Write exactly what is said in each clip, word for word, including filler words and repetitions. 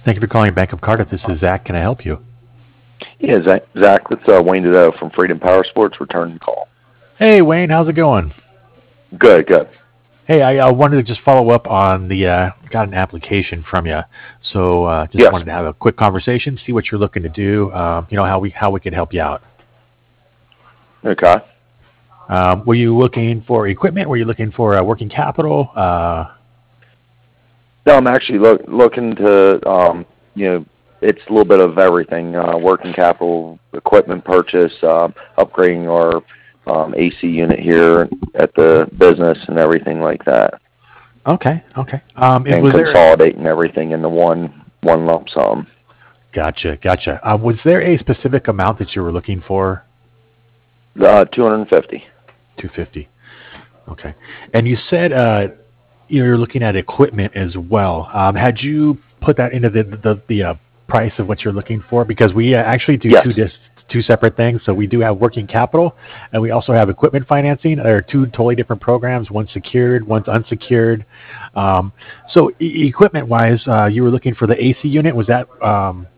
Thank you for calling Bank of Cardiff. This is Zach. Can I help you? Yeah, Zach, Zach it's uh, Wayne Dedeaux from Freedom Power Sports. Returning the call. Hey, Wayne. How's it going? Good, good. Hey, I uh, wanted to just follow up on the, uh, got an application from you. So uh, just Yes. wanted to have a quick conversation, see what you're looking to do, um, you know, how we how we could help you out. Okay. Um, were you looking for equipment? Were you looking for uh, working capital? Uh, No, I'm actually look, looking to, um, you know, it's a little bit of everything, uh, working capital, equipment purchase, um, upgrading our um, A C unit here at the business and everything like that. okay, okay. Um, And was there? consolidating everything into one one lump sum. Gotcha, gotcha. Uh, was there a specific amount that you were looking for? Uh, two hundred fifty. two fifty. Okay. And you said uh, you're looking at equipment as well. Um, had you put that into the the, the uh, price of what you're looking for? Because we uh, actually do Yes. two dis- two separate things. So we do have working capital, and we also have equipment financing. There are two totally different programs. One's secured, one's unsecured. Um, so e- equipment-wise, uh, you were looking for the A C unit. Was that um,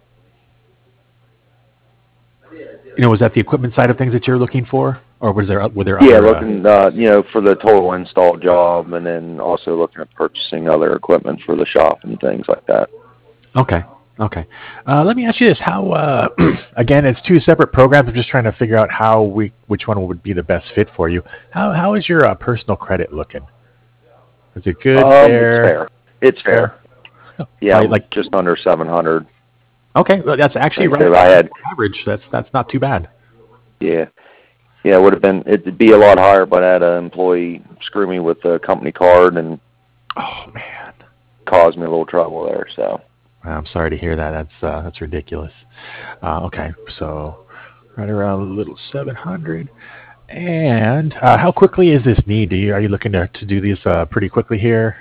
you know was that the equipment side of things that you're looking for, or was there were there Yeah, other? Uh, looking, uh, you know, for the total install job, and then also looking at purchasing other equipment for the shop and things like that. Okay. Okay. Uh, let me ask you this: How uh, again? It's two separate programs. I'm just trying to figure out how we, which one would be the best fit for you. How how is your uh, personal credit looking? Is it good, Um, it's fair, fair. It's fair. Yeah, Probably I'm like just under seven hundred. okay, well, that's actually Like I right said, about I had, average. That's that's not too bad. yeah, yeah, it would have been, it'd be a lot higher, but I had an employee screw me with the company card and Oh man, caused me a little trouble there. So I'm sorry to hear that. That's uh, that's ridiculous. Uh, okay, so right around a little seven hundred. And uh, how quickly is this need? Do you are you looking to to do these uh, pretty quickly here?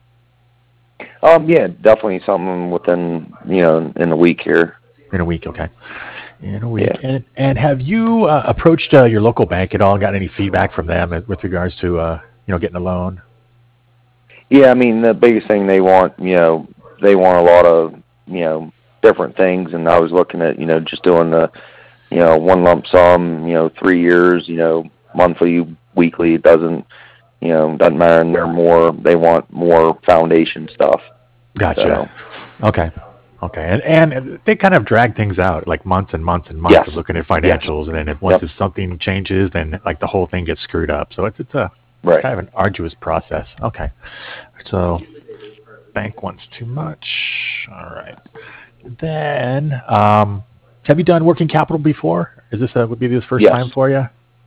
Um, yeah, definitely something within, you know, in a week here. In a week, okay. In a week. Yeah. And and have you uh, approached uh, your local bank at all? Got any feedback from them with regards to uh, you know getting a loan? Yeah, I mean, the biggest thing they want, you know, they want a lot of, you know, different things, and I was looking at, you know, just doing the, you know, one lump sum, you know, three years, you know, monthly, weekly, it doesn't, you know, doesn't matter, and they're more, they want more foundation stuff. Gotcha. So, Okay. Okay. And and they kind of drag things out like months and months and months yes, of looking at yes, financials, and then if once yep, if something changes, then like the whole thing gets screwed up. So it's it's a right. kind of an arduous process. Okay. So bank wants too much. All right. Then um, have you done working capital before? Is this a, would be this first Yes, time for you?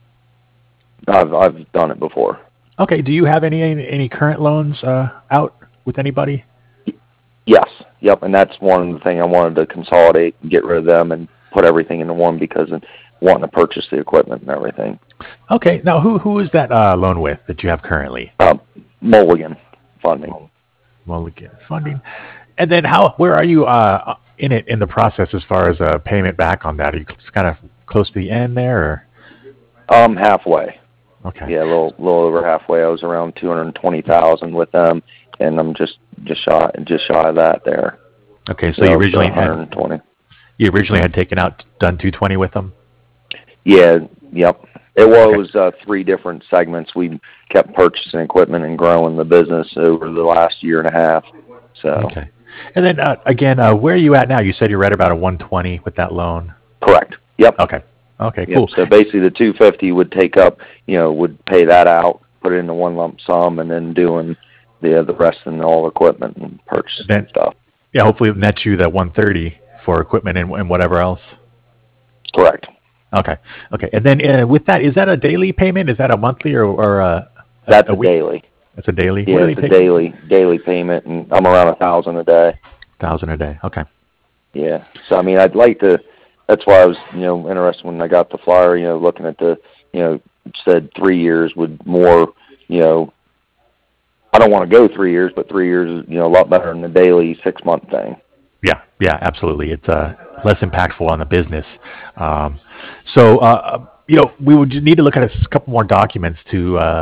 I've I've done it before. Okay. Do you have any any current loans uh, out with anybody? Yes, yep, and that's one thing I wanted to consolidate and get rid of them and put everything into one because of wanting to purchase the equipment and everything. Okay. Now, who who is that uh, loan with that you have currently? Um, Mulligan Funding. Mulligan Funding. And then how? Where are you uh, in it in the process as far as uh, payment back on that? Are you kind of close to the end there? Or? Um, halfway. Okay. Yeah, a little little over halfway. I was around two hundred twenty thousand with them, and I'm just just shy just shy of that there. Okay. So You you know, so originally one hundred had twenty. you originally had taken out done two twenty with them. Yeah, yep. It Okay. was uh, three different segments. We kept purchasing equipment and growing the business over the last year and a half. So Okay. And then uh, again, uh, where are you at now? You said you're at about a one twenty with that loan. correct. Yep. Okay. Okay. Yep. Cool. So basically, the two fifty would take up, you know, would pay that out, put it into one lump sum, and then doing the the rest in all equipment and purchase Then and stuff. yeah, hopefully it nets you that one thirty for equipment and, and whatever else. Correct. Okay. Okay. And then uh, with that, is that a daily payment? Is that a monthly or, or a, a, That's a a week? daily. That's a daily. Yeah, What do it's they a take? daily daily payment, and I'm around a thousand a day. Thousand a day. Okay. Yeah. So I mean, I'd like to. That's why I was, you know, interested when I got the flyer. You know, looking at the, you know, said three years would more, you know, I don't want to go three years, but three years is, you know, a lot better than the daily six month thing. Yeah. Yeah. Absolutely. It's uh, less impactful on the business. Um, so uh, you know, we would need to look at a couple more documents to uh,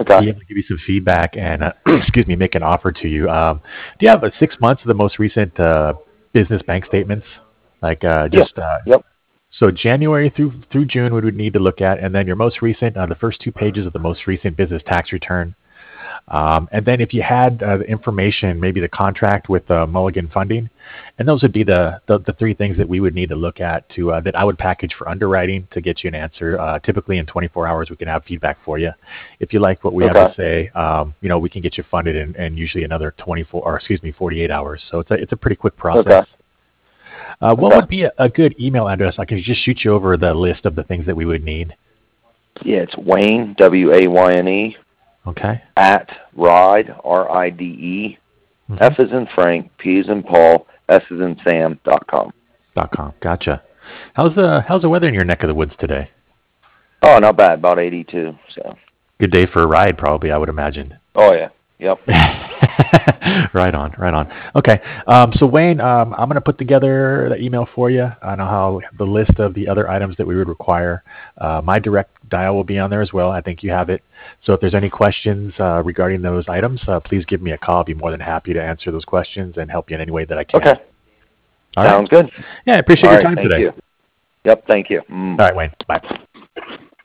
Okay. be able to give you some feedback and, uh, excuse me, make an offer to you. Um, do you have uh, six months of the most recent uh, business bank statements? Like uh, Yeah. just uh, Yep. so January through through June, we would need to look at, and then your most recent, uh, the first two pages of the most recent business tax return. Um, and then if you had uh, the information, maybe the contract with uh, Mulligan Funding, and those would be the, the the three things that we would need to look at to uh, that I would package for underwriting to get you an answer. Uh, typically in twenty-four hours, we can have feedback for you. If you like what we have to Okay. say, um, you know, we can get you funded in, in usually another twenty-four or excuse me, forty-eight hours. So it's a it's a pretty quick Okay. process. Uh, what Okay. would be a, a good email address? I can just shoot you over the list of the things that we would need. Yeah, it's Wayne, W A Y N E, Okay. at Ride, R I D E, Mm-hmm. F as in Frank, P as in Paul, S as in Sam, dot com. Dot com. Gotcha. How's the how's the weather in your neck of the woods today? Oh, not bad. About eighty-two. So. Good day for a ride, probably, I would imagine. Oh, yeah. Yep. Right on, right on. Okay, um, so Wayne, um, I'm going to put together the email for you. I know how the list of the other items that we would require. Uh, my direct dial will be on there as well. I think you have it. So if there's any questions uh, regarding those items, uh, please give me a call. I'll be more than happy to answer those questions and help you in any way that I can. Okay. All Sounds right. good. Yeah, I appreciate All your right, time thank today. you. Yep, thank you. Mm. All right, Wayne. Bye.